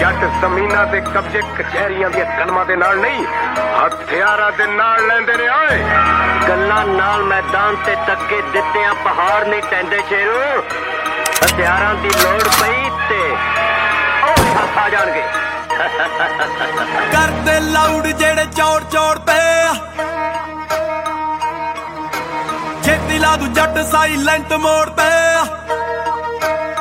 ਜੱਟ ਜ਼ਮੀਨਾਂ ਦੇ ਕਬਜ਼ੇ ਕਚਹਿਰੀਆਂ ਦੀਆਂ ਕਲਮਾਂ ਦੇ ਨਾਲ ਨਹੀਂ, ਹਥਿਆਰਾਂ ਦੇ ਨਾਲ ਲੈਂਦੇ ਨੇ। ਓਏ ਗੱਲਾਂ ਨਾਲ ਮੈਦਾਨ ਤੇ ਤੱਕੇ ਦਿੱਤਿਆਂ ਪਹਾੜ ਨਹੀਂ ਟੈਂਦੇ ਸ਼ੇਰੂ। ਹਥਿਆਰਾਂ ਦੀ ਲੋੜ ਪਈ ਤੇ ਉਹ ਹੱਥ ਆ ਜਾਣਗੇ। ਕਰਦੇ ਲਾਊਡ ਜਿਹੜੇ ਚੌੜ ਚੌੜ ਤੇ ਛੇਤੀ ਲਾ ਦੂ ਜੱਟ ਸਾਈਲੈਂਟ ਮੋੜ ਤੇ।